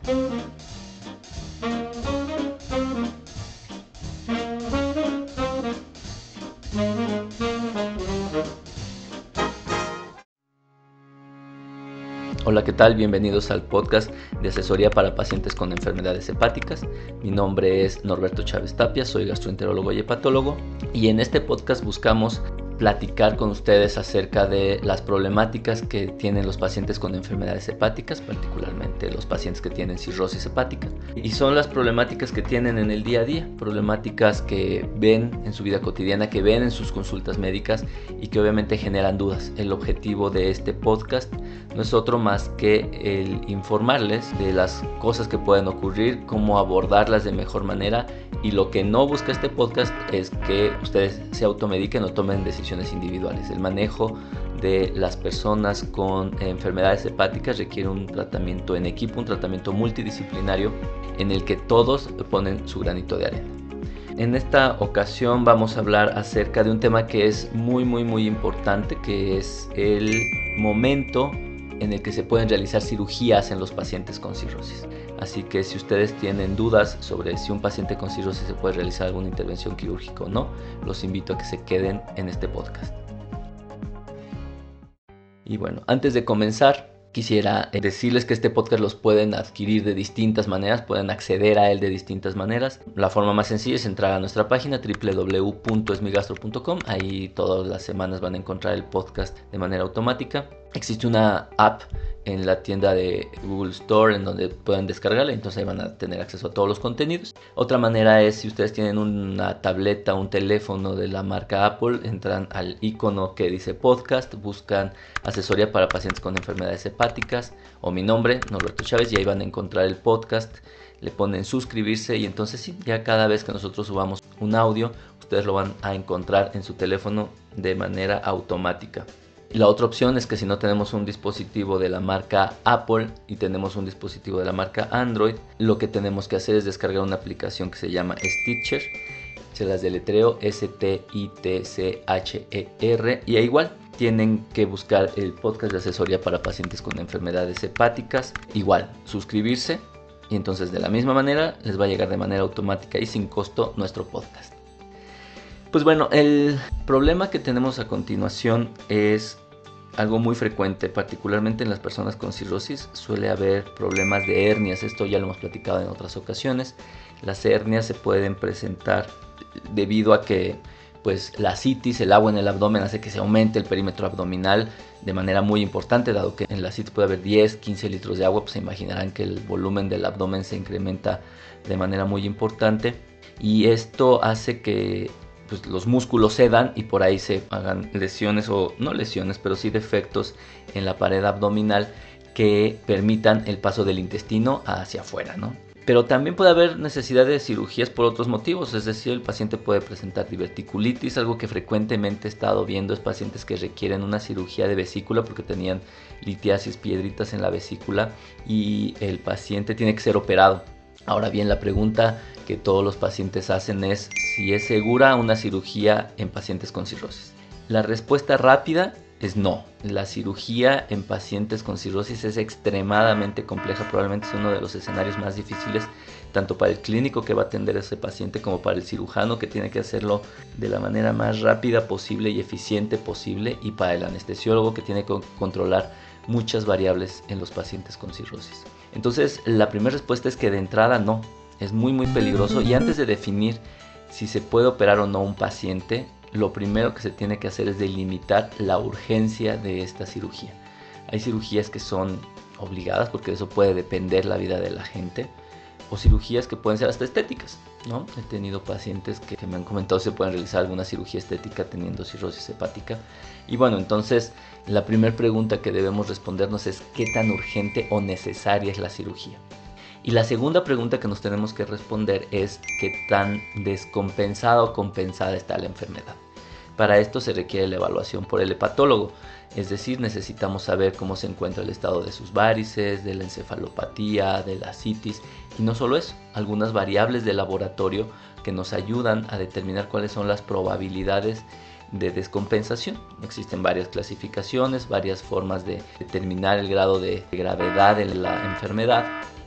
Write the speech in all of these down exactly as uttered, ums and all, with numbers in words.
Hola, ¿qué tal? Bienvenidos al podcast de asesoría para pacientes con enfermedades hepáticas. Mi nombre es Norberto Chávez Tapia, soy gastroenterólogo y hepatólogo, y en este podcast buscamos platicar con ustedes acerca de las problemáticas que tienen los pacientes con enfermedades hepáticas, particularmente los pacientes que tienen cirrosis hepática. Y son las problemáticas que tienen en el día a día, problemáticas que ven en su vida cotidiana, que ven en sus consultas médicas y que obviamente generan dudas. El objetivo de este podcast no es otro más que el informarles de las cosas que pueden ocurrir, cómo abordarlas de mejor manera, y lo que no busca este podcast es que ustedes se automediquen o tomen decisiones individuales. El manejo de las personas con enfermedades hepáticas requiere un tratamiento en equipo, un tratamiento multidisciplinario en el que todos ponen su granito de arena. En esta ocasión vamos a hablar acerca de un tema que es muy muy muy importante, que es el momento en el que se pueden realizar cirugías en los pacientes con cirrosis. Así que si ustedes tienen dudas sobre si un paciente con cirrosis se puede realizar alguna intervención quirúrgica o no, los invito a que se queden en este podcast. Y bueno, antes de comenzar, quisiera decirles que este podcast los pueden adquirir de distintas maneras, pueden acceder a él de distintas maneras. La forma más sencilla es entrar a nuestra página doble u doble u doble u punto esmigastro punto com. Ahí todas las semanas van a encontrar el podcast de manera automática. Existe una app en la tienda de Google Store en donde pueden descargarla, entonces ahí van a tener acceso a todos los contenidos. Otra manera es si ustedes tienen una tableta, un teléfono de la marca Apple, entran al icono que dice podcast, buscan asesoría para pacientes con enfermedades hepáticas o mi nombre, Norberto Chávez, y ahí van a encontrar el podcast, le ponen suscribirse y entonces sí, ya cada vez que nosotros subamos un audio, ustedes lo van a encontrar en su teléfono de manera automática. Y la otra opción es que si no tenemos un dispositivo de la marca Apple y tenemos un dispositivo de la marca Android, lo que tenemos que hacer es descargar una aplicación que se llama Stitcher. Se las deletreo S T I T C H E R, y igual tienen que buscar el podcast de asesoría para pacientes con enfermedades hepáticas, igual suscribirse, y entonces de la misma manera les va a llegar de manera automática y sin costo nuestro podcast. Pues bueno, el problema que tenemos a continuación es algo muy frecuente, particularmente en las personas con cirrosis. Suele haber problemas de hernias, esto ya lo hemos platicado en otras ocasiones. Las hernias se pueden presentar debido a que pues, la citis, el agua en el abdomen, hace que se aumente el perímetro abdominal de manera muy importante, dado que en la citis puede haber diez, quince litros de agua, pues se imaginarán que el volumen del abdomen se incrementa de manera muy importante, y esto hace que pues los músculos cedan y por ahí se hagan lesiones, o no lesiones, pero sí defectos en la pared abdominal que permitan el paso del intestino hacia afuera, ¿no? Pero también puede haber necesidad de cirugías por otros motivos, es decir, el paciente puede presentar diverticulitis. Algo que frecuentemente he estado viendo es pacientes que requieren una cirugía de vesícula porque tenían litiasis, piedritas en la vesícula, y el paciente tiene que ser operado. Ahora bien, la pregunta que todos los pacientes hacen es si es segura una cirugía en pacientes con cirrosis. La respuesta rápida es no. La cirugía en pacientes con cirrosis es extremadamente compleja, probablemente es uno de los escenarios más difíciles, tanto para el clínico que va a atender a ese paciente como para el cirujano, que tiene que hacerlo de la manera más rápida posible y eficiente posible, y para el anestesiólogo, que tiene que controlar muchas variables en los pacientes con cirrosis. Entonces, la primera respuesta es que de entrada no, es muy muy peligroso, y antes de definir si se puede operar o no un paciente, lo primero que se tiene que hacer es delimitar la urgencia de esta cirugía. Hay cirugías que son obligadas, porque de eso puede depender la vida de la gente, o cirugías que pueden ser hasta estéticas, ¿no? He tenido pacientes que, que me han comentado si se pueden realizar alguna cirugía estética teniendo cirrosis hepática. Y bueno, entonces la primera pregunta que debemos respondernos es ¿qué tan urgente o necesaria es la cirugía? Y la segunda pregunta que nos tenemos que responder es ¿qué tan descompensada o compensada está la enfermedad? Para esto se requiere la evaluación por el hepatólogo, es decir, necesitamos saber cómo se encuentra el estado de sus varices, de la encefalopatía, de la citis, y no solo eso, algunas variables de laboratorio que nos ayudan a determinar cuáles son las probabilidades de descompensación. Existen varias clasificaciones, varias formas de determinar el grado de gravedad de la enfermedad,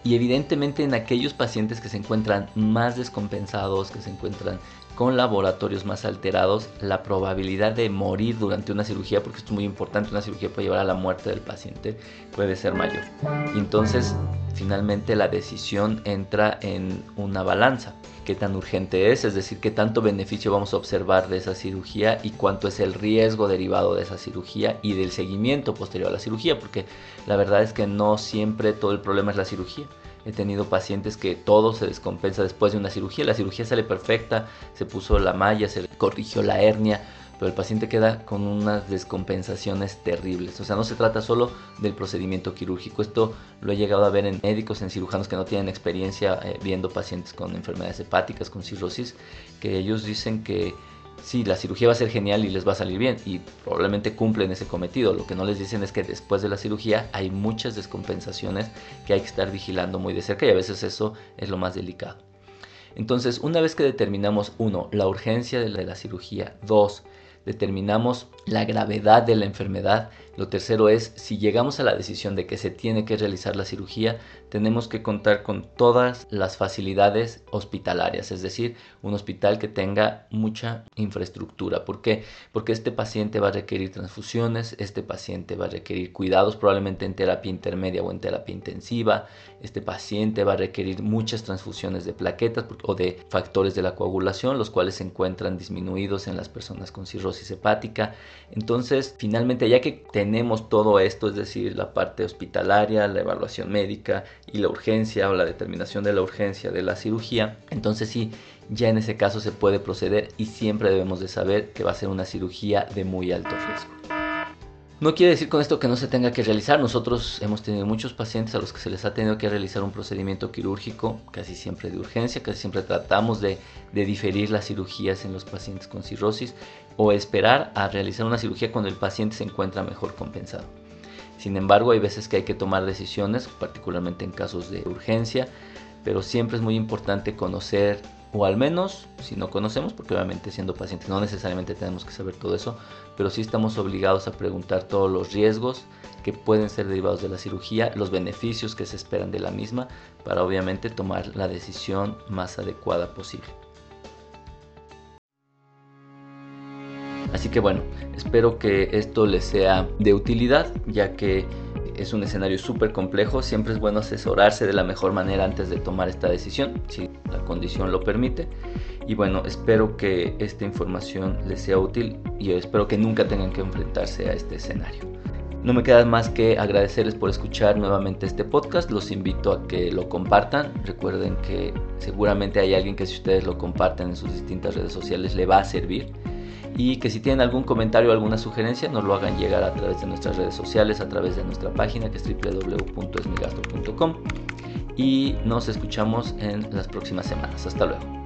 Y evidentemente en aquellos pacientes que se encuentran más descompensados, que se encuentran con laboratorios más alterados, la probabilidad de morir durante una cirugía, porque esto es muy importante, una cirugía puede llevar a la muerte del paciente, puede ser mayor. Y entonces, finalmente la decisión entra en una balanza. ¿Qué tan urgente es? Es decir, qué tanto beneficio vamos a observar de esa cirugía y cuánto es el riesgo derivado de esa cirugía y del seguimiento posterior a la cirugía, porque la verdad es que no siempre todo el problema es la cirugía. He tenido pacientes que todo se descompensa después de una cirugía. La cirugía sale perfecta, se puso la malla, se corrigió la hernia, pero el paciente queda con unas descompensaciones terribles. O sea, no se trata solo del procedimiento quirúrgico. Esto lo he llegado a ver en médicos, en cirujanos que no tienen experiencia eh, viendo pacientes con enfermedades hepáticas, con cirrosis, que ellos dicen que sí, la cirugía va a ser genial y les va a salir bien y probablemente cumplen ese cometido. Lo que no les dicen es que después de la cirugía hay muchas descompensaciones que hay que estar vigilando muy de cerca y a veces eso es lo más delicado. Entonces, una vez que determinamos, uno, la urgencia de la, de la cirugía, dos, determinamos la gravedad de la enfermedad, lo tercero es, si llegamos a la decisión de que se tiene que realizar la cirugía, tenemos que contar con todas las facilidades hospitalarias, es decir, un hospital que tenga mucha infraestructura. ¿Por qué? Porque este paciente va a requerir transfusiones, este paciente va a requerir cuidados probablemente en terapia intermedia o en terapia intensiva, este paciente va a requerir muchas transfusiones de plaquetas o de factores de la coagulación, los cuales se encuentran disminuidos en las personas con cirrosis hepática. Entonces, finalmente, ya que tenemos todo esto, es decir, la parte hospitalaria, la evaluación médica y la urgencia o la determinación de la urgencia de la cirugía, entonces sí, ya en ese caso se puede proceder y siempre debemos de saber que va a ser una cirugía de muy alto riesgo. No quiere decir con esto que no se tenga que realizar. Nosotros hemos tenido muchos pacientes a los que se les ha tenido que realizar un procedimiento quirúrgico, casi siempre de urgencia, casi siempre tratamos de, de diferir las cirugías en los pacientes con cirrosis o esperar a realizar una cirugía cuando el paciente se encuentra mejor compensado. Sin embargo, hay veces que hay que tomar decisiones, particularmente en casos de urgencia, pero siempre es muy importante conocer, o al menos, si no conocemos, porque obviamente siendo pacientes no necesariamente tenemos que saber todo eso, pero sí estamos obligados a preguntar todos los riesgos que pueden ser derivados de la cirugía, los beneficios que se esperan de la misma, para obviamente tomar la decisión más adecuada posible. Así que bueno, espero que esto les sea de utilidad, ya que es un escenario súper complejo. Siempre es bueno asesorarse de la mejor manera antes de tomar esta decisión, si la condición lo permite. Y bueno, espero que esta información les sea útil y espero que nunca tengan que enfrentarse a este escenario. No me queda más que agradecerles por escuchar nuevamente este podcast. Los invito a que lo compartan. Recuerden que seguramente hay alguien que si ustedes lo comparten en sus distintas redes sociales le va a servir. Y que si tienen algún comentario o alguna sugerencia nos lo hagan llegar a través de nuestras redes sociales, a través de nuestra página que es doble u doble u doble u punto esmigastro punto com y nos escuchamos en las próximas semanas. Hasta luego.